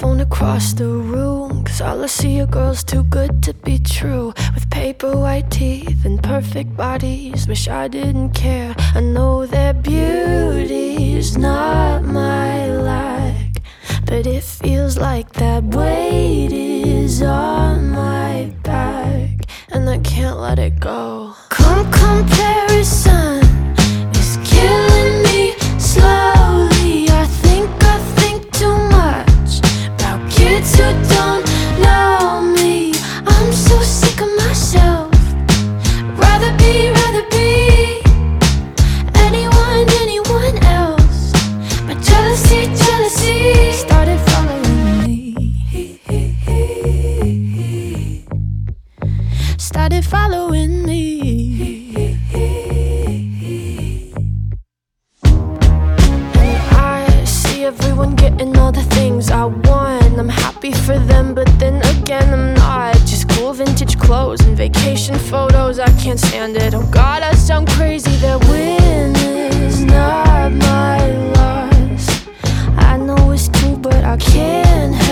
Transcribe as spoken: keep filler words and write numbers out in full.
phone across the room, 'cause all I see are girls too good to be true, with paper white teeth and perfect bodies. Wish I didn't care. I know their beauty's not my like, but it feels like that weight is on my back, and I can't let it go. Come comparison is killing me slowly. I think I think too much about kids who don't know me. I'm so sick of myself. Rather be, rather be anyone, anyone else. But jealousy, jealousy started following me. Started following me. And I see everyone getting all the things I want. I'm happy for them, but then again I'm not. Just cool vintage clothes and vacation photos, I can't stand it. Oh God, I sound crazy. Their win is not my loss. I know it's true, but I can't